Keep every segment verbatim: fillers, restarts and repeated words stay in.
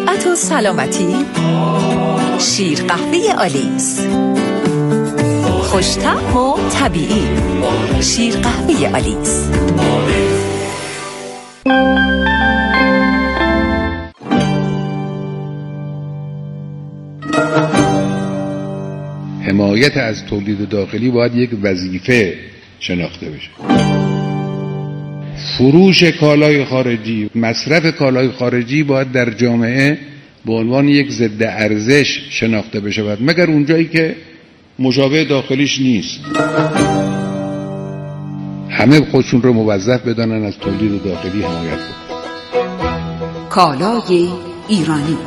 صحت و سلامتی. شیر قهوه آلیس، خوش‌طعم و طبیعی. شیر قهوه آلیس. حمایت از تولید داخلی باید یک وظیفه شناخته بشه. فروش کالای خارجی، مصرف کالای خارجی باید در جامعه به عنوان یک ضد ارزش شناخته بشه، مگر اونجایی که مشابه داخلیش نیست. همه خودشون رو موظف بدانن از تولید داخلی حمایت کنن. کالای ایرانی.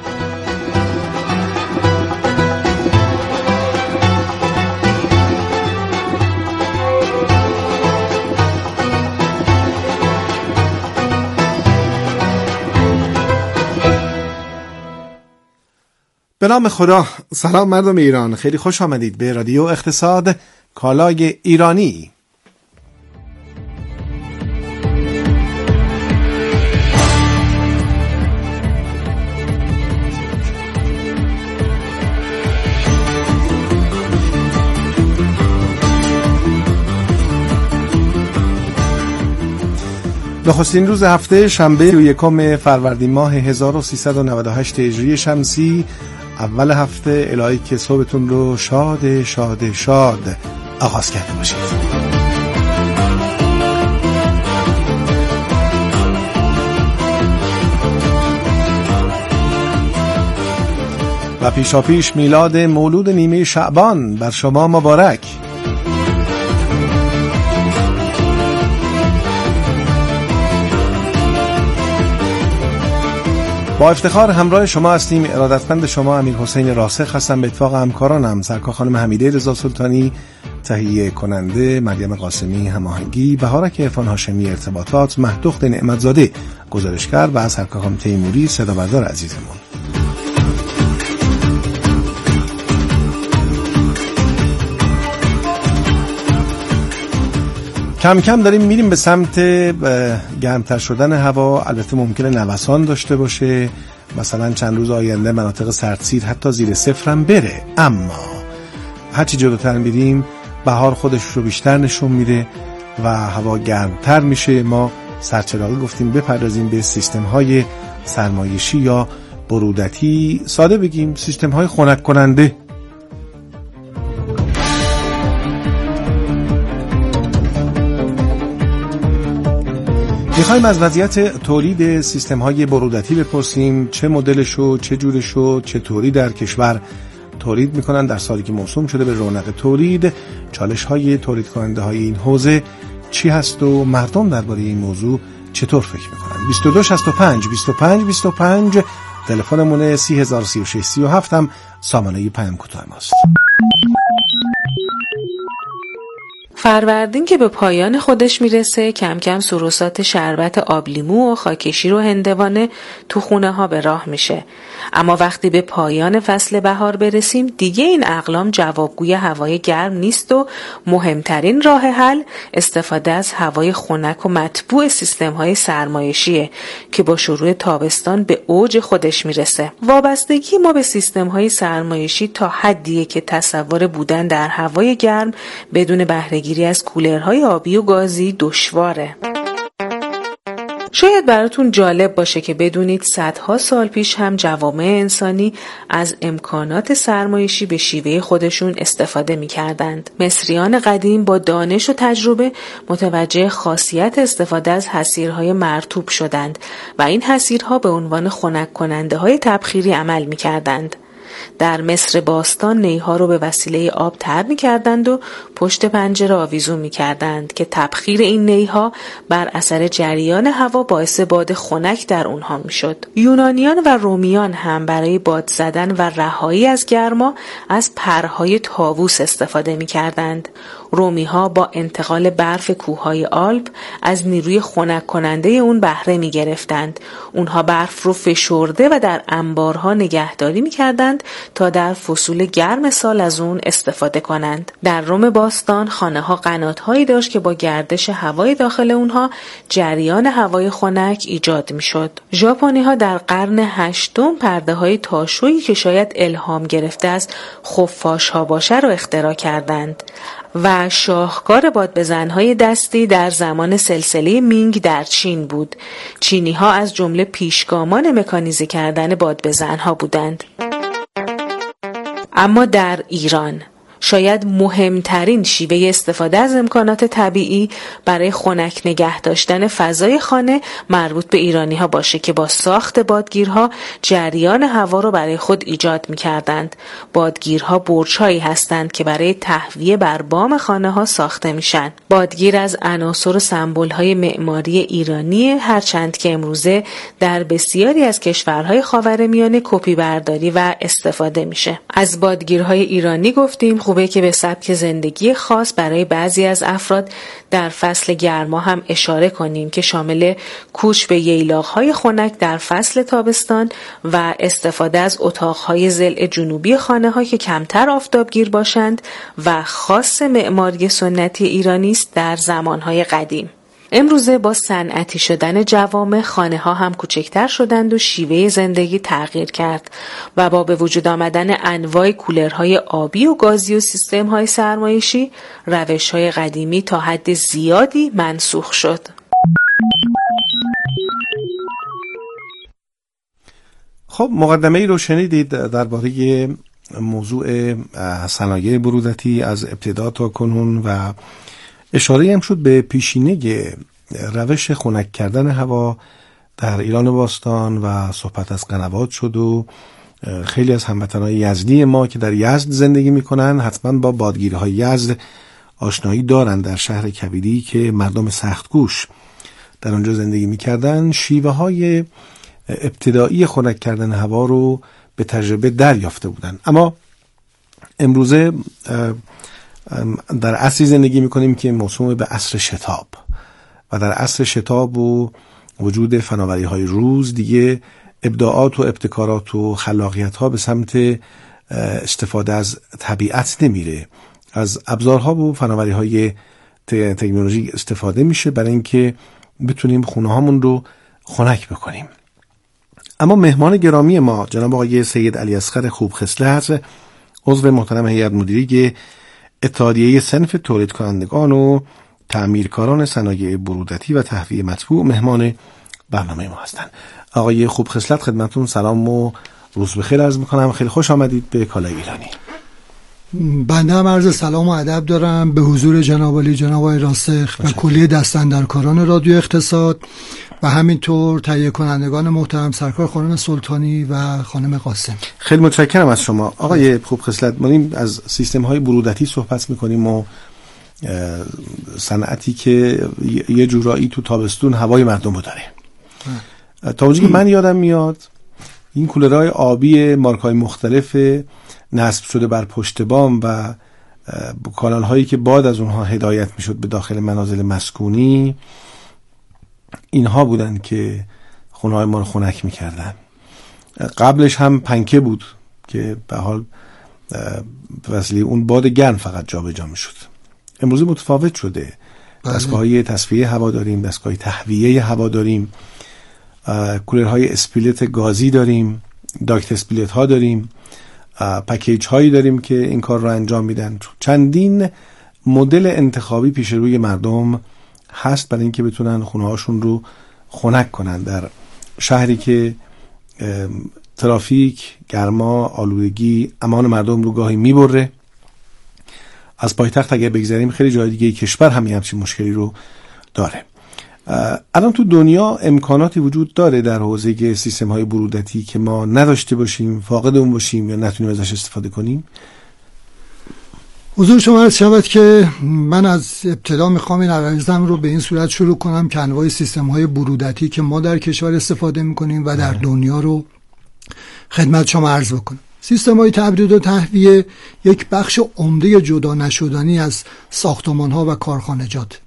به نام خدا. سلام مردم ایران، خیلی خوش آمدید به رادیو اقتصاد کالای ایرانی. نخستین روز هفته شنبه یکم فروردین ماه هزار و سیصد و نود و هشت هجری شمسی، اول هفته. الهی که صبحتون رو شاد شاد شاد آغاز کرده باشید. و پیشا پیش میلاد مولود نیمه شعبان بر شما مبارک. با افتخار همراه شما هستیم. ارادتمند شما امیر حسین راسخ هستم، به اتفاق همکارانم سرکار خانم حمیده رضا سلطانی تهیه کننده، مریم قاسمی هماهنگی، بهارک عرفان هاشمی ارتباطات، مهدخت نعمتزاده گزارشگر و سرکار خانم تیموری صدا بردار عزیزمون. کم کم داریم میریم به سمت گرمتر شدن هوا. البته ممکنه نوسان داشته باشه، مثلا چند روز آینده مناطق سردسیر حتی زیر صفر هم بره، اما هرچی جلوتر میریم بهار خودش رو بیشتر نشون میده و هوا گرمتر میشه. ما سرچراغی گفتیم بپردازیم به سیستم های سرمایشی یا برودتی، ساده بگیم سیستم های خنک کننده. میخوایم از وضعیت تولید سیستم‌های برودتی بپرسیم، چه مدلشو، چه جورشو، چطوری در کشور تولید میکنن در سالی که موسوم شده به رونق تولید، چالش‌های تولید کننده های این حوزه چی هست و مردم درباره این موضوع چطور فکر میکنن. بیست و دو شصت و پنج بیست و پنج بیست و پنج تلفنمون سی هزار و سی و شش سی و هفت هم سامانه پیام کوتاه ماست. فروردین که به پایان خودش میرسه، کم کم سروسات شربت آبلیمو و خاکشیر و هندوانه تو خونه ها به راه میشه. اما وقتی به پایان فصل بهار برسیم دیگه این اقلام جوابگوی هوای گرم نیست و مهمترین راه حل استفاده از هوای خنک و مطبوع سیستم های سرمایشیه که با شروع تابستان به اوج خودش میرسه. وابستگی ما به سیستم های سرمایشی تا حدیه که تصور بودن در هوای گرم بدون بهره‌گیری از کولرهای آبی و گازی دشواره. شاید براتون جالب باشه که بدونید صدها سال پیش هم جوامع انسانی از امکانات سرمایشی به شیوه خودشون استفاده می‌کردند. مصریان قدیم با دانش و تجربه متوجه خاصیت استفاده از حصیرهای مرطوب شدند و این حصیرها به عنوان خنک کننده‌های تبخیری عمل می‌کردند. در مصر باستان نیها رو به وسیله آب تر می کردند و پشت پنجره آویزون می کردند که تبخیر این نیها بر اثر جریان هوا باعث باد خنک در اونها می شد. یونانیان و رومیان هم برای باد زدن و رهایی از گرما از پرهای طاووس استفاده می کردند. رومی ها با انتقال برف کوههای آلپ از نیروی خنک کننده اون بهره می گرفتند. اونها برف رو فشرده و در انبارها نگهداری می کردند تا در فصول گرم سال از اون استفاده کنند. در روم باستان خانه ها قنات هایی داشت که با گردش هوای داخل اونها جریان هوای خنک ایجاد می شد. ژاپنی ها در قرن هشتم پرده های تاشویی که شاید الهام گرفته از خفاش ها باشه رو اختراع کردند و شاهکار بادبزن‌های دستی در زمان سلسله مینگ در چین بود. چینی‌ها از جمله پیشگامان مکانیزه کردن بادبزن‌ها بودند. اما در ایران شاید مهمترین شیوه استفاده از امکانات طبیعی برای خنک نگه داشتن فضای خانه مربوط به ایرانی ها باشه که با ساخت بادگیرها جریان هوا رو برای خود ایجاد می کردند. بادگیرها برج‌هایی هستند که برای تهویه بر بام خانه ها ساخته میشن. بادگیر از عناصر و سمبل های معماری ایرانی، هرچند که امروزه در بسیاری از کشورهای خاورمیانه کپی برداری و استفاده میشه. از بادگیرهای ایرانی گفتیم. خوبه که به سبک زندگی خاص برای بعضی از افراد در فصل گرما هم اشاره کنیم که شامل کوچ به ییلاق‌های خنک در فصل تابستان و استفاده از اتاق‌های ضلع جنوبی خانه‌ها که کمتر آفتابگیر باشند و خاص معماری سنتی ایرانی است در زمان‌های قدیم. امروزه با صنعتی شدن جوامع خانه‌ها هم کوچکتر شدند و شیوه زندگی تغییر کرد و با به وجود آمدن انواع کولرهای آبی و گازی و سیستم‌های سرمایشی روش‌های قدیمی تا حد زیادی منسوخ شد. خب مقدمه ای رو شنیدید درباره موضوع صنایع برودتی از ابتدا تا کنون و اشاره هم شد به پیشینه روش خنک کردن هوا در ایران باستان و صحبت از قنوات شد و خیلی از هموطنان یزدی ما که در یزد زندگی میکنن حتما با بادگیرهای یزد آشنایی دارن. در شهر کویری که مردم سختگوش در آنجا زندگی میکردن شیوه های ابتدایی خنک کردن هوا رو به تجربه دریافته بودن. اما امروزه در عصری زندگی میکنیم که موسوم به عصر شتاب و در عصر شتاب و وجود فناوری های روز دیگه ابداعات و ابتکارات و خلاقیت ها به سمت استفاده از طبیعت نمیره. از ابزارها و فناوری های تکنولوژی استفاده میشه برای اینکه بتونیم خونه هامون رو خنک بکنیم. اما مهمان گرامی ما جناب آقای سید علی اصغر خوب خصلت، عضو محترم هیئت مدیره اتحادیه صنف تولید کنندگان و تعمیرکاران صنایع برودتی و تهویه مطبوع، مهمان برنامه ما هستند. آقای خوب خصلت خدمتتون سلام و روز بخیر عرض میکنم. خیلی خوش آمدید به کالای ایرانی. بنده هم عرض سلام و ادب دارم به حضور جناب علی، جناب آقای راسخ و کلیه دستاندرکاران رادیو اقتصاد و همینطور تهیه کنندگان محترم سرکار خانم سلطانی و خانم قاسم. خیلی متشکرم از شما آقای خوب خصلت. ما از سیستم های برودتی صحبت میکنیم و صنعتی که یه جورایی تو تابستون هوای مردم رو داره. تا اونجایی که من یادم میاد این کولرهای آبی مارک‌های مختلف نصب شده بر پشت بام و کانال هایی که باد از اونها هدایت میشد به داخل منازل مسکونی، اینها بودن که خونه های ما رو خنک میکردن. قبلش هم پنکه بود که به حال وسیله اون باد گرم فقط جا به جا میشد. امروز متفاوت شده. دستگاه‌های تصفیه هوا داریم، دستگاه تهویه هوا داریم، کولرهای اسپلیت گازی داریم، داکت اسپلیت ها داریم، پکیج هایی داریم که این کار رو انجام میدن. چندین مدل انتخابی پیش روی مردم هست برای اینکه بتونن خونه هاشون رو خنک کنن در شهری که ترافیک، گرما، آلودگی امان مردم رو گاهی میبره. از پایتخت اگه بگذاریم خیلی جای دیگه کشور هم همچین مشکلی رو داره. الان تو دنیا امکاناتی وجود داره در حوزه سیستم های برودتی که ما نداشته باشیم، فاقد اون باشیم یا نتونیم ازش استفاده کنیم؟ حضور شما عرض شود که من از ابتدا میخوام این عرضم رو به این صورت شروع کنم که انواع سیستم های برودتی که ما در کشور استفاده میکنیم و در دنیا رو خدمت شما عرض بکنم. سیستم‌های تبرید و تهویه یک بخش عمده جدا نشدنی از ساختمان‌ها و کارخانجات.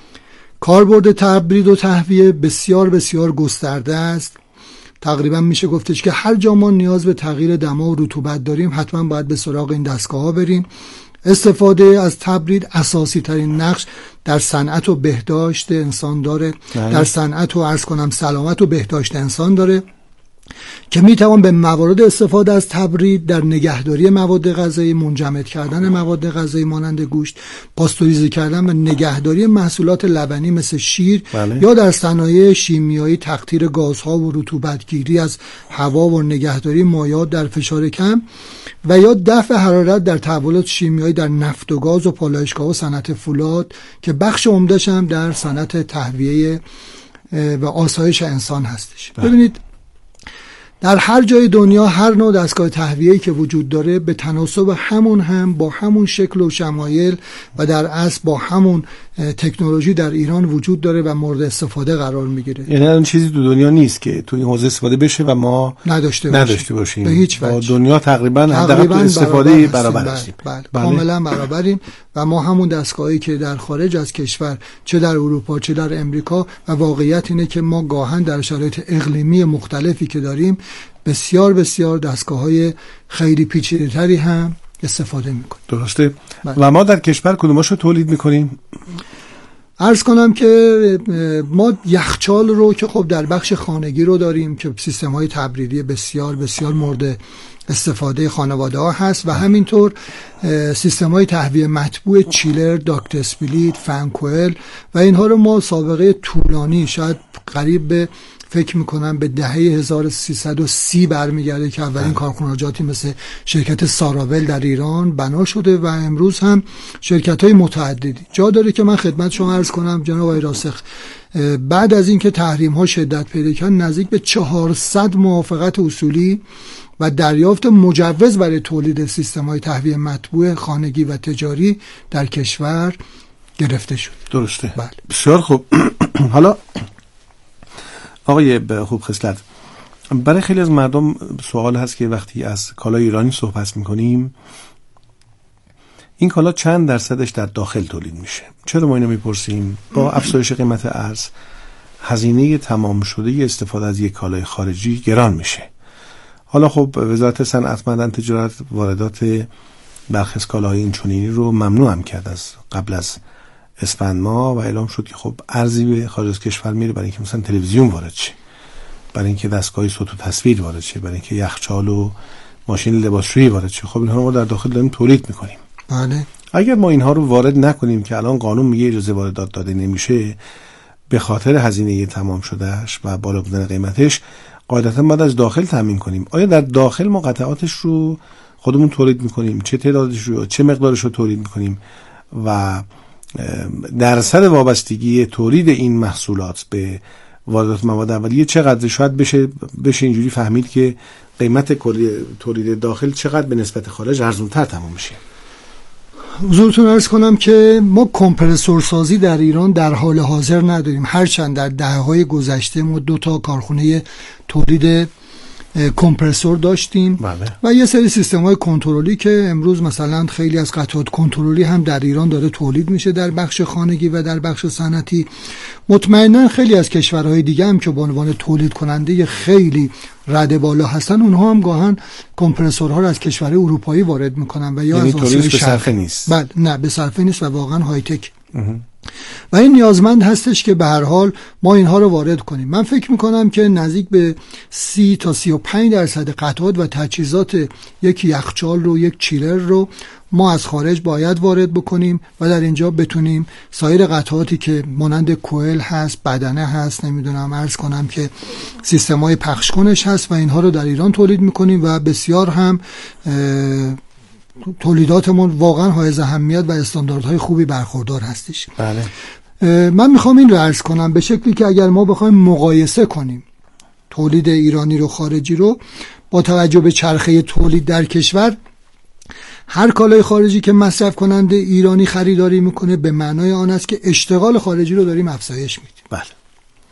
کاربرد تبرید و تهویه بسیار بسیار گسترده است. تقریبا میشه گفتش که هر جا ما نیاز به تغییر دما و رطوبت داریم حتما باید به سراغ این دستگاه‌ها بریم. استفاده از تبرید اساسی ترین نقش در صنعت و بهداشت انسان داره، در صنعت و عرض کنم سلامت و بهداشت انسان داره که میتوان به موارد استفاده از تبرید در نگهداری مواد غذایی، منجمد کردن مواد غذایی مانند گوشت، پاستوریزه کردن و نگهداری محصولات لبنی مثل شیر، بله. یا در صنایع شیمیایی تقطیر گازها و رطوبتگیری از هوا و نگهداری مایعات در فشار کم و یا دفع حرارت در تحولات شیمیایی در نفت و گاز و پالایشگاه و صنعت فولاد که بخش عمده‌اش هم در صنعت تهویه و آسایش انسان هستش. بله. ببینید در هر جای دنیا هر نوع دستگاه تهویه‌ای که وجود داره به تناسب همون هم با همون شکل و شمایل و در اصل با همون تکنولوژی در ایران وجود داره و مورد استفاده قرار میگیره. یعنی اون چیزی تو دنیا نیست که تو این حوزه استفاده بشه و ما نداشته باشیم, نداشته باشیم. به هیچ وجه. با دنیا تقریبا حداقل استفاده برابر هستیم. بله. بله. کاملا برابریم و ما همون دستگاهی که در خارج از کشور چه در اروپا چه در امریکا و واقعیت اینه که ما گاهن در شرایط اقلیمی مختلفی که داریم بسیار بسیار دستگاه‌های خیلی پیچیده‌تری هم استفاده میکنیم. درسته. بله. و ما در کشور کدوماشو تولید میکنیم؟ عرض کنم که ما یخچال رو که خب در بخش خانگی رو داریم که سیستم‌های تبریدی بسیار بسیار مورد استفاده خانواده ها هست و همینطور سیستم‌های تهویه مطبوع چیلر، داکت اسپلیت، فن کوئل و اینها رو ما سابقه طولانی شاید قریب به فکر میکنم به دهه هزار و سیصد و سی برمیگرده که اولین کارخانجاتی مثل شرکت ساراول در ایران بنا شده و امروز هم شرکت‌های متعددی جا داره که من خدمت شما عرض کنم جناب آقای راسخ بعد از اینکه تحریم‌ها شدت پیدا کرد نزدیک به چهارصد موافقت اصولی و دریافت مجوز برای تولید سیستم‌های تهویه مطبوع خانگی و تجاری در کشور گرفته شد. درسته. بله. بسیار خوب. حالا آقای خوب خصلت، برای خیلی از مردم سوال هست که وقتی از کالای ایرانی صحبت میکنیم این کالا چند درصدش در داخل تولید میشه؟ چرا ما اینو میپرسیم؟ با افزایش قیمت ارز هزینه تمام شده استفاده از یک کالای خارجی گران میشه. حالا خب وزارت صنعت معدن تجارت واردات برخی از کالاهای این چنینی رو ممنوع هم کرد از قبل از اسفند ماه و اعلام شد که خب ارزی به خارج از کشور میره برای اینکه مثلا تلویزیون وارد شه، برای اینکه دستگاه صوت و تصویر وارد شه، برای اینکه یخچال و ماشین لباسشویی وارد شه. خب اینها رو ما در داخل داریم تولید میکنیم. بله. اگر ما اینها رو وارد نکنیم که الان قانون میگه اجازه واردات داده نمیشه به خاطر هزینه تمام شدهش و بالا بودن قیمتش، قاعدتا باید از داخل تامین کنیم. آیا در داخل ما قطعاتش رو خودمون تولید میکنیم؟ چه تعدادش رو چه مقدارش رو تولید میکنیم و درصد وابستگی تولید این محصولات به واردات مواد اولیه چقدر؟ شاید بشه بشه اینجوری فهمید که قیمت کلی تولید داخل چقدر به نسبت خارج ارزان‌تر تمام میشه. حضورتون عرض کنم که ما کمپرسور سازی در ایران در حال حاضر نداریم، هرچند در دهه‌های گذشته ما دو تا کارخانه تولید کمپرسور داشتیم. بله. و یه سری سیستم‌های کنترلی که امروز مثلا خیلی از قطعات کنترلی هم در ایران داره تولید میشه در بخش خانگی و در بخش صنعتی. مطمئنا خیلی از کشورهای دیگه هم که به عنوان تولید کننده خیلی رده بالا هستن اونها هم گاهن کمپرسورها رو از کشورهای اروپایی وارد میکنن و یا یعنی از آسیای شرقی نیست. بله، نه به صرفه نیست و واقعا های تک. و این نیازمند هستش که به هر حال ما اینها رو وارد کنیم. من فکر میکنم که نزدیک به سی تا سی و پنج درصد قطعات و تجهیزات یک یخچال رو، یک چیلر رو ما از خارج باید وارد بکنیم و در اینجا بتونیم سایر قطعاتی که مانند کوئل هست، بدنه هست، نمیدونم عرض کنم که سیستم‌های پخش کنش هست و اینها رو در ایران تولید میکنیم و بسیار هم تولیداتمون واقعا حائز اهمیت و استانداردهای خوبی برخوردار هستش. بله. من میخوام این رو عرض کنم به شکلی که اگر ما بخوایم مقایسه کنیم تولید ایرانی رو خارجی رو با توجه به چرخه تولید در کشور، هر کالای خارجی که مصرف کننده ایرانی خریداری میکنه به معنای آن است که اشتغال خارجی رو داریم افزایش میدیم. بله.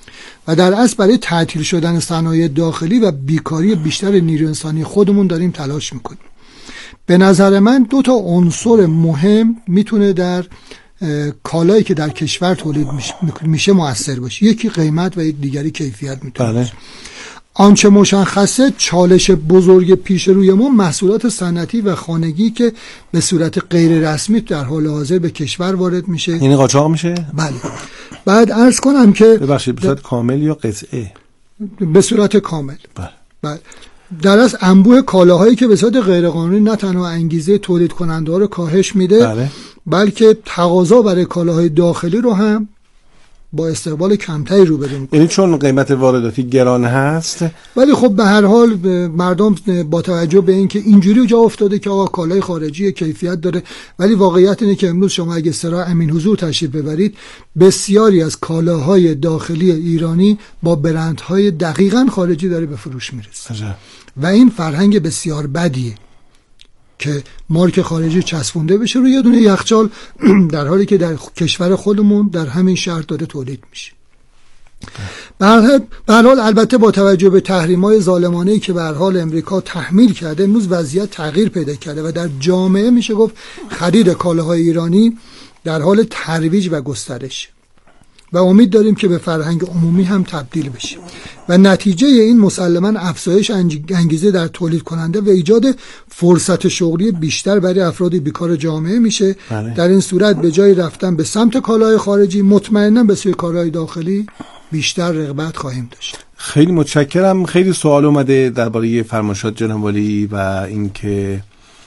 و در اصل برای تعطیل شدن صنایع داخلی و بیکاری بیشتر نیروی انسانی خودمون داریم تلاش میکنیم. به نظر من دو تا عنصر مهم میتونه در کالایی که در کشور تولید میشه مؤثر باشه. یکی قیمت و یک دیگری کیفیت میتونه باشه. آنچه مشخصه چالش بزرگ پیش روی ما محصولات صنعتی و خانگی که به صورت غیر رسمی در حال حاضر به کشور وارد میشه. یعنی قاچاق میشه؟ بله. بعد عرض کنم که ببخشید به صورت کامل یا قطعه؟ به صورت کامل. بله. بله. در از انبوه کالاهایی که به صورت غیرقانونی نه تنها انگیزه تولید کننده ها رو کاهش میده، بله، بلکه تقاضا برای کالاهای داخلی رو هم با استقبال کمتری روبرو میکنه. یعنی چون قیمت وارداتی گران هست، ولی خب به هر حال مردم با توجه به اینکه اینجوری جا افتاده که آقا کالای خارجی کیفیت داره، ولی واقعیت اینه که امروز شما اگه سراغ امین حضور تشریف ببرید، بسیاری از کالاهای داخلی ایرانی با برندهای دقیقاً خارجی داره به فروش میرسه. عجب. و این فرهنگ بسیار بدیه که مارک خارجی چسبونده بشه روی یه دونه یخچال در حالی که در کشور خودمون در همین شهر داره تولید میشه. به هر حال البته با توجه به تحریم‌های ظالمانه‌ای که به هر حال امریکا تحمیل کرده، امروز وضعیت تغییر پیدا کرده و در جامعه میشه گفت خرید کالاهای ایرانی در حال ترویج و گسترش و امید داریم که به فرهنگ عمومی هم تبدیل بشه و نتیجه این مسلماً افزایش انگیزه در تولید کننده و ایجاد فرصت شغلی بیشتر برای افراد بیکار جامعه میشه. بله. در این صورت به جای رفتن به سمت کالای خارجی، مطمئناً به سوی کالای داخلی بیشتر رغبت خواهیم داشت. خیلی متشکرم. خیلی سوال اومده درباره فرمایشات جناب والی و اینکه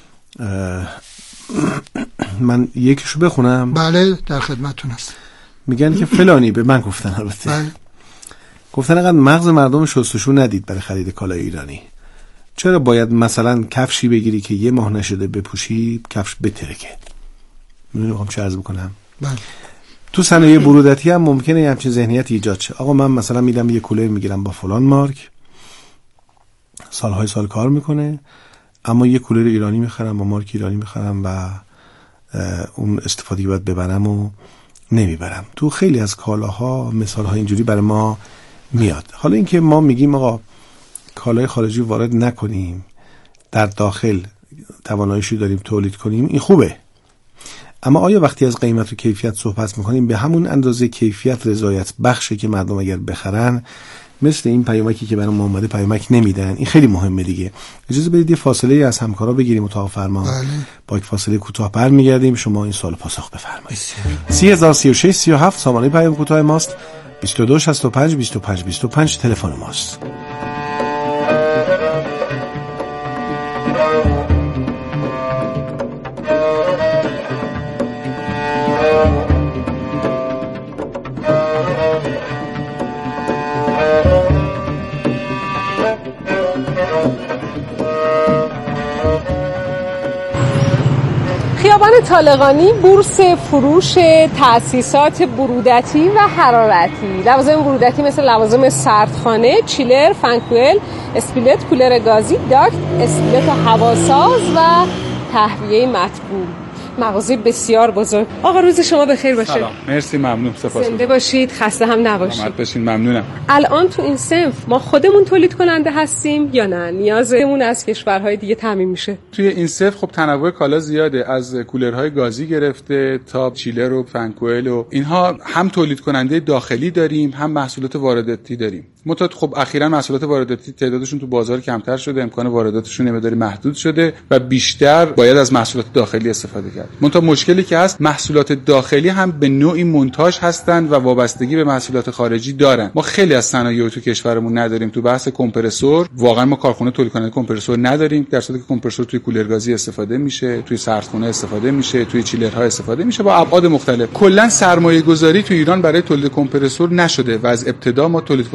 من یکیشو بخونم. بله در خدمتتون هستم. میگن که فلانی، به من گفتن البته، بله، گفتن اقدر مغز مردم شستشو ندید برای خرید کالای ایرانی. چرا باید مثلا کفشی بگیری که یه ماه نشده بپوشی کفش بترکه؟ میدونی میخوام چه عرض بکنم؟ بله. تو صنایع برودتی هم ممکنه همچین ذهنیت ایجاد شه. آقا من مثلا میرم یه کولر میگیرم با فلان مارک، سالهای سال کار میکنه، اما یه کولر ایرانی میخرم با مارک ایرانی میخرم و اون استفادهی باید ببرم و نمیبرم. تو خیلی از کالاها مثالها اینجوری برای ما میاد. حالا اینکه ما میگیم آقا کالای خارجی وارد نکنیم، در داخل تواناییشو داریم تولید کنیم، این خوبه، اما آیا وقتی از قیمت و کیفیت صحبت میکنیم به همون اندازه کیفیت رضایت بخشه که مردم اگر بخرن مثل این پیامکی که برام اومده پیامک نمیدن؟ این خیلی مهمه دیگه. اجازه بدید یه فاصله از همکارا بگیریم اتاق فرمان. بله. با یک فاصله کوتاه برمیگردیم. شما این سوال پاسخ بفرمایید. سی هزار سی و شش سی و هفت سامانه پیام کوتاه ماست. بیست و دو شصت و پنج بیست و پنج بیست و پنج تلفن ماست. خیابان طالقانی بورس فروش تأسیسات برودتی و حرارتی، لوازم برودتی مثل لوازم سردخانه، چیلر، فنکوئل، اسپیلت، کولر گازی، داکت، اسپیلت هواساز و تهویه مطبوع. مغازه بسیار بزرگ. آقا روز شما بخیر باشه. سلام. مرسی، ممنون، سپاس. زنده باشید، خسته هم نباشید. سلامت باشین، ممنونم. الان تو این صنف ما خودمون تولید کننده هستیم یا نه نیازمون از کشورهای دیگه تامین میشه؟ توی این صنف خب تنوع کالا زیاده، از کولرهای گازی گرفته تا چیلر و فنکوئل و اینها، هم تولید کننده داخلی داریم هم محصولات وارداتی داریم. متأ خب اخیراً محصولات وارداتی تعدادشون تو بازار کمتر شده، امکان وارداتشون یه مقداری محدود شده و بیشتر باید از محصولات داخلی استفاده کرد. منتها مشکلی که هست محصولات داخلی هم به نوعی مونتاژ هستند و وابستگی به محصولات خارجی دارن. ما خیلی از صنایع تو کشورمون نداریم. تو بحث کمپرسور واقعا ما کارخونه تولید کننده کمپرسور نداریم، در صورتی که کمپرسور توی کولرگازی استفاده میشه، توی سردخونه استفاده میشه، توی چیلرها استفاده میشه با ابعاد مختلف. کلا سرمایه گذاری تو ایران برای تولید کمپرسور نشده و از ابتدا ما تولید کننده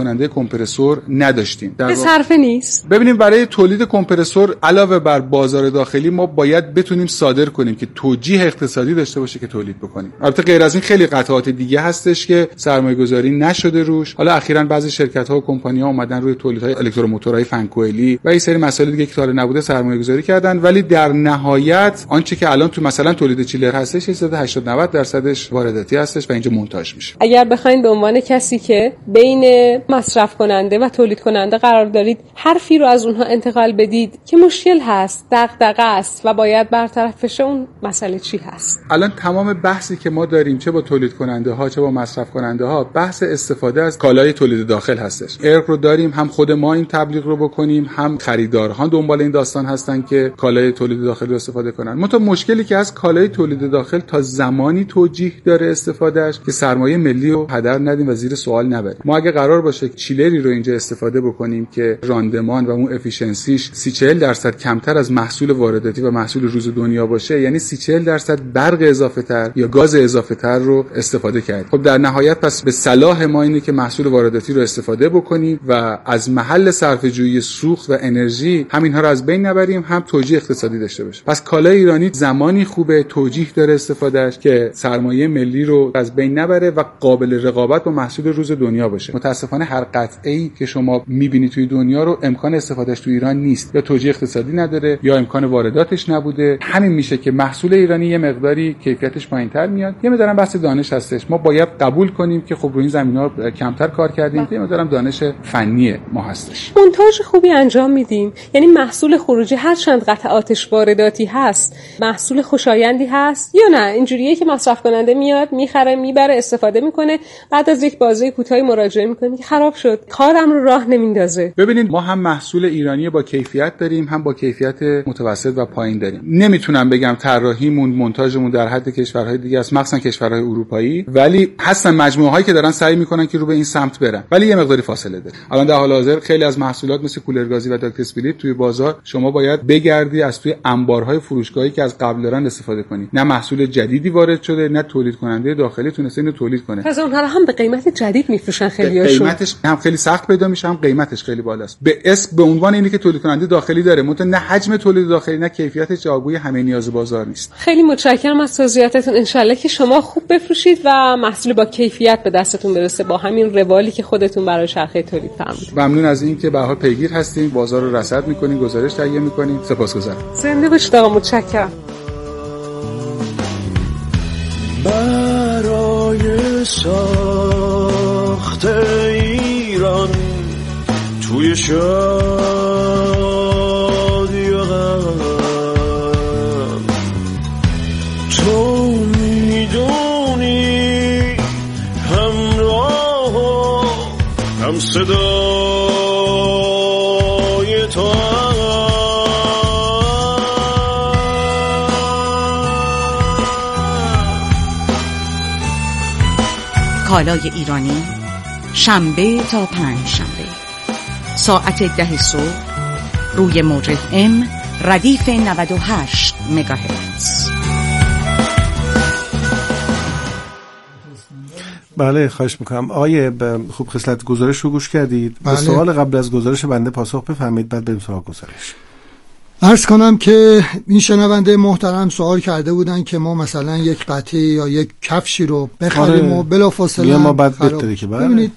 کمپرسور نداشتیم. به صرفه نیست. ببینیم برای تولید کمپرسور علاوه بر بازار داخلی ما باید بتونیم صادر کنیم که توجیه اقتصادی داشته باشه که تولید بکنیم. البته غیر از این خیلی قطعات دیگه هستش که سرمایه‌گذاری نشده روش. حالا اخیراً بعضی شرکت‌ها و کمپانی‌ها اومدن روی تولیدهای الکتروموتورهای فنکوئلی و این سری مسائل دیگه که تا نبوده سرمایه‌گذاری کردن، ولی در نهایت آنچه که الان تو مثلا تولید چیلر هستش حدود هشتاد نود درصدش وارداتی هستش و اینجا مونتاژ میشه. اگر بخواید به عنوان کسی که بین مصرف کننده و تولید کننده قرار دارید حرفی رو از اونها انتقال بدید که مشکل هست، دغدغه است و باید برطرف بشه، اون مسئله چی هست؟ الان تمام بحثی که ما داریم چه با تولید کننده ها چه با مصرف کننده ها بحث استفاده از کالای تولید داخل هستش. ارق رو داریم، هم خود ما این تبلیغ رو بکنیم، هم خریدارها دنبال این داستان هستن که کالای تولید داخل رو استفاده کنن. منتها مشکلی که از کالای تولید داخل تا زمانی توجیه داره استفادهش که سرمایه ملی رو هدر ندیم و زیر سوال نبریم. ما اگه قرار باشه چیلری رو اینجا استفاده بکنیم که راندمان و اون افیشنسیش سی چهل درصد کمتر از محصول وارداتی و محصول روز دنیا باشه، یعنی سی چهل درصد برق اضافه تر یا گاز اضافه تر رو استفاده کرد. خب در نهایت پس به صلاح ما اینه که محصول وارداتی رو استفاده بکنیم و از محل صرفه‌جویی سوخت و انرژی هم اینها رو از بین نبریم، هم توجیه اقتصادی داشته باشه. پس کالای ایرانی زمانی خوبه توجیه داره استفادهش که سرمایه ملی رو از بین نبره و قابل رقابت با محصول روز دنیا باشه. متاسفانه هر قطعه‌ای که شما می‌بینید توی دنیا رو امکان استفادهش توی ایران نیست، یا توجیه اقتصادی نداره یا امکان وارداتش نبوده. همین میشه که محصول ایرانی یه مقداری کیفیتش پایین‌تر میاد. یه مقدارم بحث دانش هستش. ما باید قبول کنیم که خب روی این زمینه‌ها کمتر کار کردیم، یه مقدارم دانش فنی ما هستش. مونتاژ خوبی انجام میدیم، یعنی محصول خروجی هر چند قطعاتش وارداتی هست محصول خوشایندی هست یا نه اینجوریه که مصرف کننده میاد میخره میبره استفاده میکنه، بعد از یک بازه کوتاهی مراجعه میکنه که خراب شد، کارم رو راه نمیندازه. ببینید ما هم محصول ایرانی با کیفیت داریم، هم با کیفیت متوسط و پایین داریم. نمیتونم بگم طراحیمون مونتاژمون در حد کشورهای دیگه است، مخصوصا کشورهای اروپایی، ولی هستن مجموعه‌هایی که دارن سعی میکنن که رو به این سمت برن، ولی یه مقداری فاصله داره. الان در حال حاضر خیلی از محصولات مثل کولر گازی و داکت اسپلیت توی بازار شما باید بگردی از توی انبارهای فروشگاهی که از قبل دارن استفاده کنی. نه محصول جدیدی وارد شده، نه تولید کننده داخلی تونسته اینو تولید کنه. پس اونها هم به قیمت جدید میفروشن خیلیاشون. قیمتش هم خیلی سخت پیدا میشه، هم قیمتش خیلی بالاست. به اسم به عنوان اینی که تولید کننده داخلی داره، منتها نه حجم تولید داخلی نه کیفیت جوابگوی همه نیاز بازار نیست. خیلی متشکرم از توضیحاتتون. ان شاءالله که شما خوب بفروشید و محصول با کیفیت به دستتون برسه با همین روالی که خودتون برای چرخه تولید فرمودید. ممنون از اینکه به هر حال پیگیر هستین، بازار رو رصد می‌کنین، گزارش تهیه می‌کنین. سپاسگزارم. زنده باشید آقا، متشکرم. برای ساخت ایران توی شادی و غم تو میدونی همراه و هم صدای تو کالای ایرانی شنبه تا پنج شنبه ساعت ده صبح روی موج اف ام ردیف نود و هشت مگاهرتز. بله خواهش میکنم. آیه خوب خصلت گزارش رو گوش کردید. بله. به سوال قبل از گزارش بنده پاسخ بفهمید بعد بریم سراغ گزارش. عرض کنم که این شنونده محترم سوال کرده بودن که ما مثلا یک قطعه یا یک کفشی رو بخریم و بلافاصله ما بعد بهتره که بله. ببینید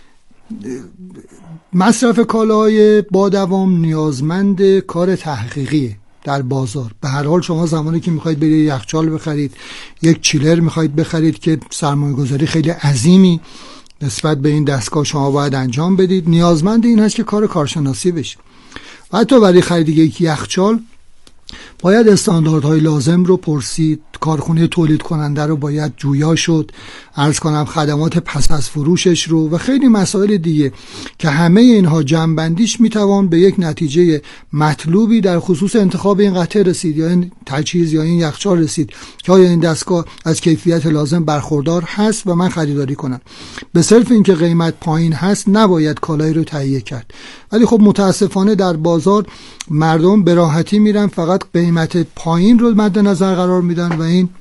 مصرف کالاهای با دوام نیازمند کار تحقیقی در بازار. به هر حال شما زمانی که میخواید برید یخچال بخرید، یک چیلر میخواید بخرید که سرمایه گذاری خیلی عظیمی نسبت به این دستگاه شما باید انجام بدید، نیازمند این هست که کار کارشناسی بشه. و حتی برای خرید یک یخچال باید استانداردهای لازم رو پرسید، کارخونه تولید کننده رو باید جویا شد، عرض کنم خدمات پس از فروشش رو و خیلی مسائل دیگه که همه اینها جمع‌بندیش میتوان به یک نتیجه مطلوبی در خصوص انتخاب این قطعه رسید یا این تجهیز یا این یخچال رسید که آیا این دستگاه از کیفیت لازم برخوردار هست و من خریداری کنم. به صرف اینکه قیمت پایین هست نباید کالایی رو تهیه کرد. ولی خب متاسفانه در بازار مردم به راحتی میرن فقط قیمت پایین رو مد نظر قرار میدن و این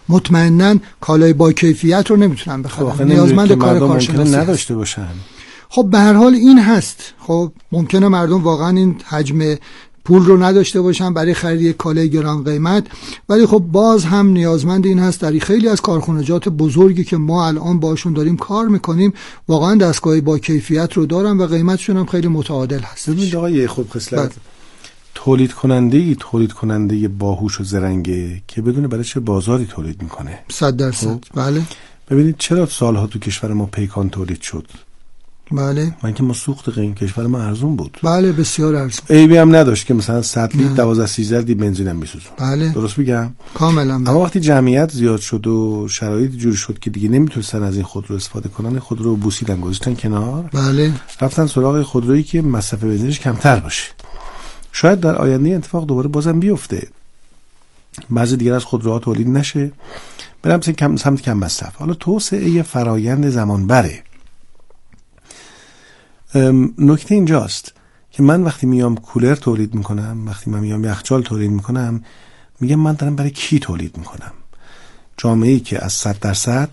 مطمئناً کالای با کیفیت رو نمیتونن بخرن. خب نیازمند کار کارشناسی نداشته باشن. خب به هر حال این هست. خب ممکنه مردم واقعا این حجم پول رو نداشته باشن برای خرید یک کالای گران قیمت، ولی خب باز هم نیازمند این هست در خیلی از کارخانجات بزرگی که ما الان باشون داریم کار میکنیم واقعا دستگاهی با کیفیت رو دارن و قیمتشون هم خیلی متعادل هست. ببینید آقای خوب خصلت، تولید کننده ای تولید کننده باهوش و زرنگه که بدونه برای چه بازاری تولید میکنه. صد درصد. بله. ببینید چرا سالها تو کشور ما پیکان تولید شد؟ بله. من که ما سوخت قیم کشور ما ارزون بود. بله بسیار ارزون. عیبی هم نداشت که مثلا صد لیتر دوازده سیزده لیتر بنزین هم میسوزون. بله. درست میگم؟ کاملا. اما وقتی جمعیت زیاد شد و شرایط جوری شد که دیگه نمیتونستن از این خودرو استفاده کنن، خودرو بوسیدن گذاشتن کنار. بله. رفتن سراغ خودرویی که مصرف بنزینش کمتر باشه. شاید در آینده اتفاق دوباره بازم بیفته. بعضی دیگر از خودروها تولید نشه، برم کم سمت کم مصرف. حالا توسعه فرایند زمان بره. نکته اینجاست که من وقتی میام کولر تولید میکنم، وقتی من میام یخچال تولید میکنم، میگم من دارم برای کی تولید میکنم. جامعه‌ای که از صد درصد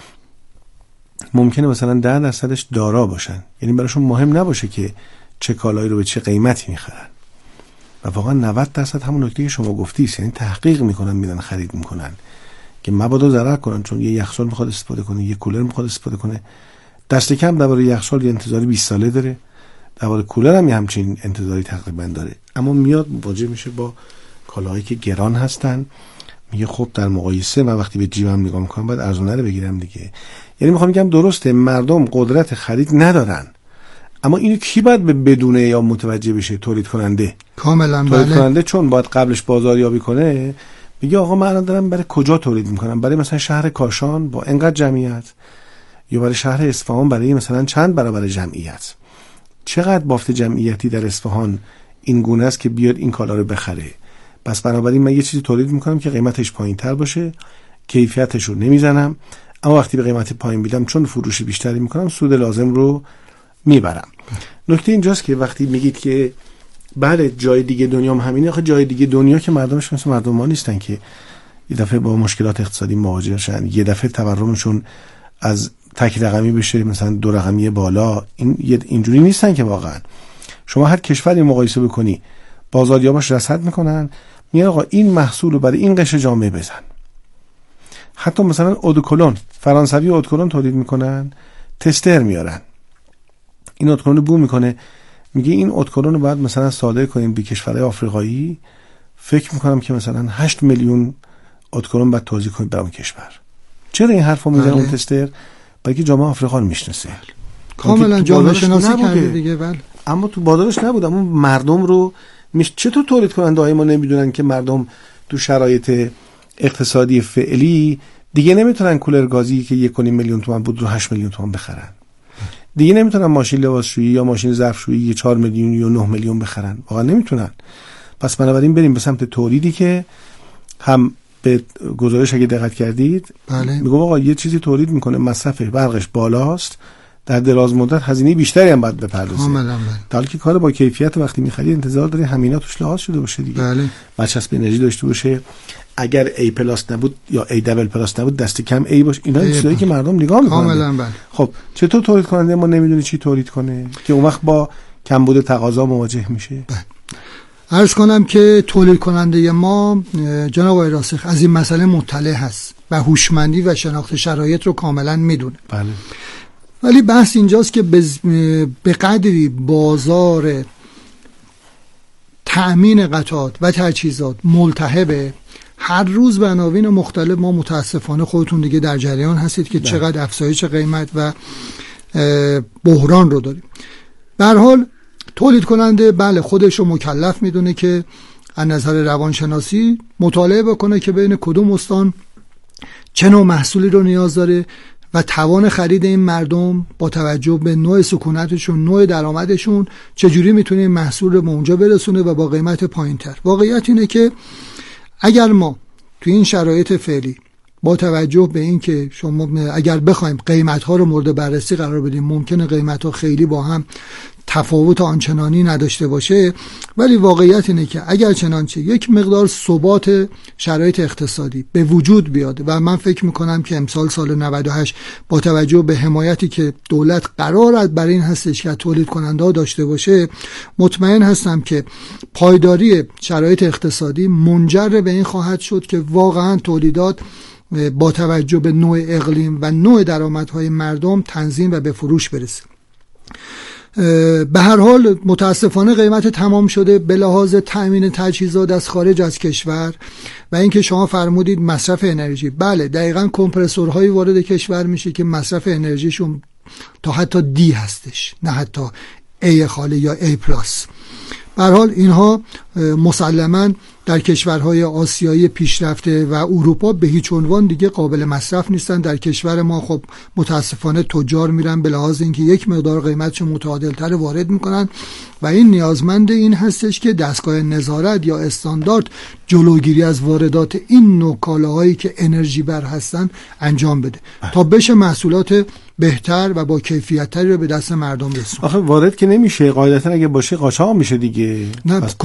ممکنه مثلا ده درصدش دارا باشن، یعنی براشون مهم نباشه که چه کالایی رو به چه قیمتی میخرن، و واقعا نود درصد همون نکته که شما گفتید، یعنی تحقیق میکنن میرن خرید میکنن که مبادا ضرر کنن، چون یه یخچال میخواد استفاده کنه، یه کولر میخواد استفاده کنه. دست کم درباره یخچال یه انتظاری بیست ساله داره، درباره کولر هم یه همچین انتظاری تقریبا داره، اما میاد مواجه میشه با کالاهایی که گران هستن، میگه خب در مقایسه من وقتی به جیبم نگاه میکنم باید ارزونه رو بگیرم دیگه. یعنی میخوام بگم درسته مردم قدرت خرید ندارن، اما اینو کی باید به بدونه یا متوجه بشه؟ تولید کننده. کاملا. تولید بله. کننده چون باید قبلش بازاریابی کنه، میگه آقا من الان دارم برای کجا تولید میکنم؟ برای مثلا شهر کاشان با اینقدر جمعیت، یا برای شهر اصفهان برای مثلا چند برابر جمعیت. چقدر بافت جمعیتی در اصفهان این گونه است که بیاد این کالا رو بخره؟ پس بنابراین من یه چیزی تولید میکنم که قیمتش پایینتر باشه، کیفیتش رو نمیزنم، اما وقتی به قیمت پایین میدم چون فروش بیشتری میکنم سود لازم رو میبرم. نکته اینجاست که وقتی میگید که بله جای دیگه دنیا هم همینه، آخه جای دیگه دنیا که مردمش مثل مردم ما نیستن که یه دفعه با مشکلات اقتصادی مواجه شن، یه دفعه تورمشون از تک رقمی بشه مثلا دو رقمی بالا. این اینجوری نیستن که واقعا شما هر کشوری مقایسه بکنی بازاریاباش رصد میکنن، میگن آقا این محصول رو برای این قشر جامعه بزن. حتی مثلا اودوکولون، فرانسوی اودوکولون تولید میکنن، تستر میارن، این اودوکولون رو بو میکنه، میگه این اودوکولون رو باید مثلا صادر کنیم به کشورهای آفریقایی، فکر میکنم که مثلا هشت میلیون اودوکولون باید توزیع کنیم به اون کشور. چرا این حرفو میزنه اون تستر؟ برای که جامعه آفریقا رو میشناسه، کاملا جامعه شناسی کرده دیگه. بله. اما تو بازارش نبود، اما مردم رو میش... چطور تولید کننده های ما نمیدونن که مردم تو شرایط اقتصادی فعلی دیگه نمیتونن کولر گازی که یک و نیم میلیون تومان بود رو هشت میلیون تومان بخرن، دیگه نمیتونن ماشین لباسشویی یا ماشین ظرفشویی چهار میلیون یا نه میلیون بخرن، واقعا نمیتونن. پس بنابراین بریم به سمت تولیدی که هم به گزارش اگه دقت کردید بله. میگم آقا یه چیزی تولید میکنه مصرف برقش بالاست، در دراز مدت هزینه بیشتری هم باید بپردازه، کاملا. در حالی که کار با کیفیت وقتی میخری انتظار داری همینا توش لحاظ شده باشه دیگه. بله. برچسب انرژی داشته باشه، اگر ای پلاس نبود یا ای دبل پلاس نبود دست کم ای باشه، اینا چیزایی که مردم نگاه میکنن. کاملا. بله. خب چطور تولید کننده ما نمیدونه چی تولید کنه که اون وقت با کمبود تقاضا مواجه میشه؟ بله. عرض کنم که تولید کننده ما جناب آقای راسخ از این مسئله مطلع هست و هوشمندی و شناخت شرایط رو کاملا میدونه. بله. ولی بحث اینجاست که به قدری بازار تأمین قطعات و تجهیزات ملتهبه، هر روز به عناوین مختلف ما متاسفانه خودتون دیگه در جریان هستید که ده. چقدر افزایش قیمت و بحران رو داریم. به هر حال تولید کننده بله خودش رو مکلف میدونه که از نظر روانشناسی مطالعه بکنه که بین کدوم استان چه نوع محصولی رو نیاز داره و توان خرید این مردم با توجه به نوع سکونتشون، نوع درآمدشون چجوری میتونه این محصول رو به اونجا برسونه و با قیمت پایینتر. واقعیت اینه که اگر ما تو این شرایط فعلی با توجه به این که شما اگر بخوایم قیمت‌ها رو مورد بررسی قرار بدیم، ممکنه قیمت‌ها خیلی با هم تفاوت آنچنانی نداشته باشه، ولی واقعیت اینه که اگر چنانچه یک مقدار ثبات شرایط اقتصادی به وجود بیاد و من فکر میکنم که امسال سال نود و هشت با توجه به حمایتی که دولت قرار برای این هستش که تولید کننده ها داشته باشه، مطمئن هستم که پایداری شرایط اقتصادی منجر به این خواهد شد که واقعا تولیدات با توجه به نوع اقلیم و نوع درآمدهای مردم تنظیم و به فروش برسه. به هر حال متاسفانه قیمت تمام شده به لحاظ تأمین تجهیزات از خارج از کشور و اینکه شما فرمودید مصرف انرژی، بله دقیقاً کمپرسورهایی وارد کشور میشه که مصرف انرژیشون تا حتی دی هستش، نه حتی ای خالی یا ای پلاس. به هر حال اینها مسلماً در کشورهای آسیایی پیشرفته و اروپا به هیچ عنوان دیگه قابل مصرف نیستن. در کشور ما خب متاسفانه تجار میرن به لحاظ اینکه یک مقدار قیمتشون متعادل‌تر وارد میکنن و این نیازمند این هستش که دستگاه نظارت یا استاندارد جلوگیری از واردات این نوع کالاهایی که انرژی بر هستن انجام بده تا بشه محصولات بهتر و با کیفیت‌تری رو به دست مردم رسون. آخه وارد که نمیشه، قاعدتاً اگه باشه قاچاق میشه دیگه. نه